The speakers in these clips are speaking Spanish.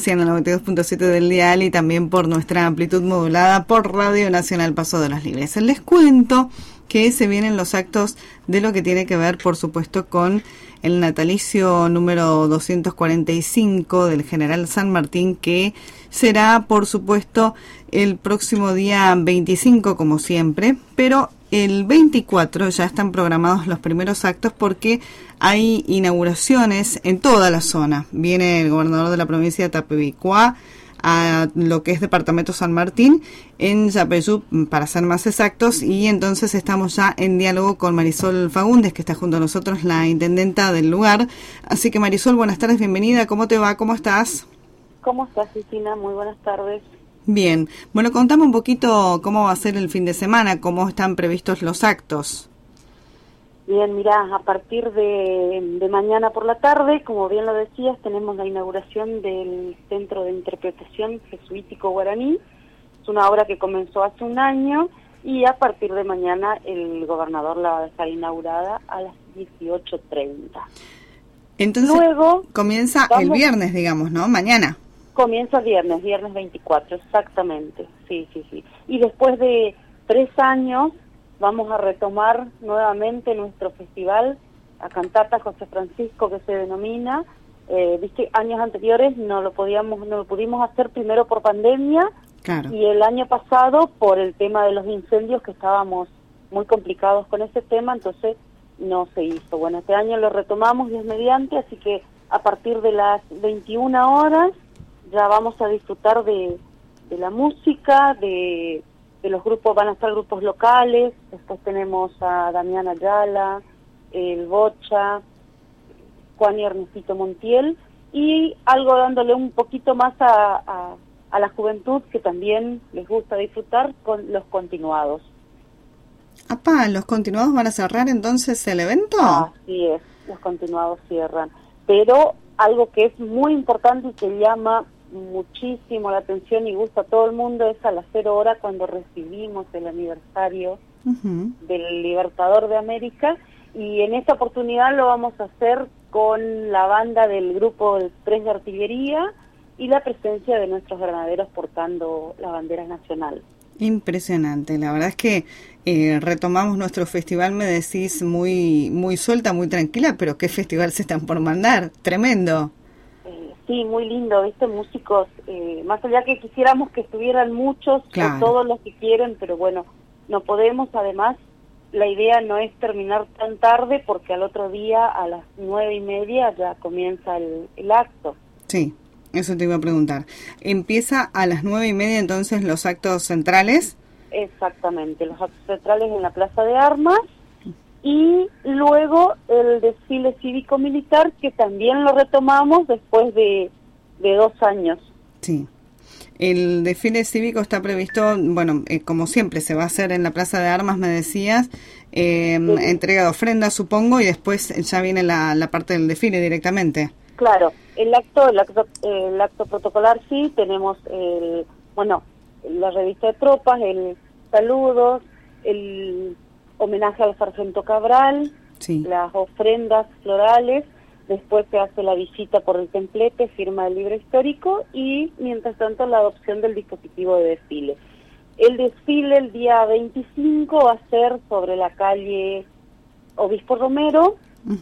frecuencia en el 92.7 del dial y también por nuestra amplitud modulada por Radio Nacional Paso de los Libres. Les cuento que se vienen los actos de lo que tiene que ver, por supuesto, con el natalicio número 245 del General San Martín, que será, por supuesto, el próximo día 25, como siempre, pero el 24 ya están programados los primeros actos porque hay inauguraciones en toda la zona. Viene el gobernador de la provincia de Tapebicuá a lo que es Departamento San Martín, en Yapeyú, para ser más exactos, y entonces estamos ya en diálogo con Marisol Fagundes, que está junto a nosotros, la intendenta del lugar. Así que Marisol, buenas tardes, bienvenida, ¿cómo te va? ¿Cómo estás? ¿Cómo estás, Cristina? Muy buenas tardes. Bien, bueno, contame un poquito cómo va a ser el fin de semana, cómo están previstos los actos. Bien, mirá, a partir de mañana por la tarde, como bien lo decías, tenemos la inauguración del Centro de Interpretación Jesuítico Guaraní. Es una obra que comenzó hace un año y a partir de mañana el gobernador la va a dejar inaugurada a las 18:30. Entonces, luego comienza el viernes, digamos, ¿no? Mañana. Comienza viernes 24, exactamente, sí. Y después de 3 años vamos a retomar nuevamente nuestro festival, a Cantata José Francisco, que se denomina. Viste, años anteriores no lo pudimos hacer, primero por pandemia, claro, y el año pasado por el tema de los incendios, que estábamos muy complicados con ese tema, entonces no se hizo. Bueno, este año lo retomamos, Dios mediante, así que a partir de las 21 horas ya vamos a disfrutar de la música, de los grupos, van a estar grupos locales, después tenemos a Damián Ayala, el Bocha, Juan y Ernestito Montiel, y algo dándole un poquito más a la juventud, que también les gusta disfrutar, con los continuados. Apá, ¿los continuados van a cerrar entonces el evento? Así es, los continuados cierran, pero algo que es muy importante y que llama muchísimo la atención y gusta a todo el mundo es a las 0 horas, cuando recibimos el aniversario del Libertador de América, y en esta oportunidad lo vamos a hacer con la banda del grupo 3 de Artillería y la presencia de nuestros granaderos portando la bandera nacional. Impresionante, la verdad es que retomamos nuestro festival, me decís, muy suelta, muy tranquila, pero qué festival se están por mandar, tremendo. Sí, muy lindo, ¿viste? Músicos, más allá que quisiéramos que estuvieran muchos, claro, o todos los que quieren, pero bueno, no podemos. Además, la idea no es terminar tan tarde, porque al otro día a las 9:30 ya comienza el acto. Sí, eso te iba a preguntar. ¿Empieza a las 9:30 entonces los actos centrales? Exactamente, los actos centrales en la Plaza de Armas, y luego el desfile cívico-militar, que también lo retomamos después de 2 años. Sí. El desfile cívico está previsto, bueno, como siempre, se va a hacer en la Plaza de Armas, me decías, entrega de ofrendas, supongo, y después ya viene la parte del desfile directamente. Claro, el acto protocolar sí, tenemos la revista de tropas, el saludos, el homenaje al sargento Cabral, sí, las ofrendas florales, después se hace la visita por el templete, firma del libro histórico, y mientras tanto la adopción del dispositivo de desfile. El desfile el día 25 va a ser sobre la calle Obispo Romero,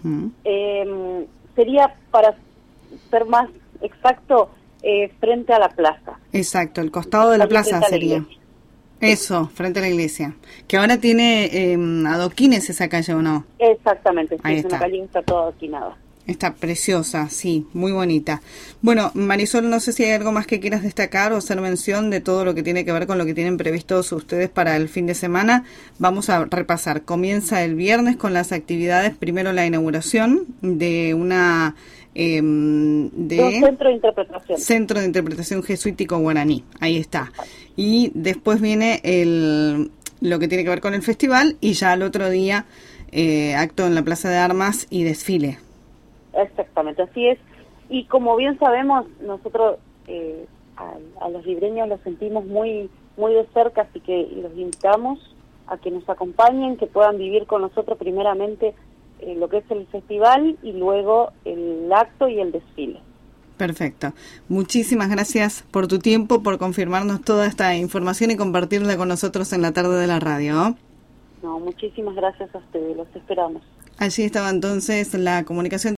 sería, para ser más exacto, frente a la plaza. Exacto, el costado de la plaza sería. Eso, frente a la iglesia. Que ahora tiene adoquines esa calle, ¿o no? Exactamente, sí, ahí es está. Una calle que está toda adoquinada. Está preciosa, sí, muy bonita. Bueno, Marisol, no sé si hay algo más que quieras destacar o hacer mención de todo lo que tiene que ver con lo que tienen previstos ustedes para el fin de semana. Vamos a repasar. Comienza el viernes con las actividades. Primero la inauguración de una... de un centro de interpretación. Centro de Interpretación Jesuítico Guaraní, ahí está. Y después viene lo que tiene que ver con el festival, y ya al otro día acto en la Plaza de Armas y desfile. Exactamente, así es. Y como bien sabemos, nosotros a los libreños los sentimos muy de cerca, así que los invitamos a que nos acompañen, que puedan vivir con nosotros primeramente lo que es el festival y luego el acto y el desfile. Perfecto. Muchísimas gracias por tu tiempo, por confirmarnos toda esta información y compartirla con nosotros en la tarde de la radio. No, muchísimas gracias a ustedes, los esperamos. Allí estaba entonces la comunicación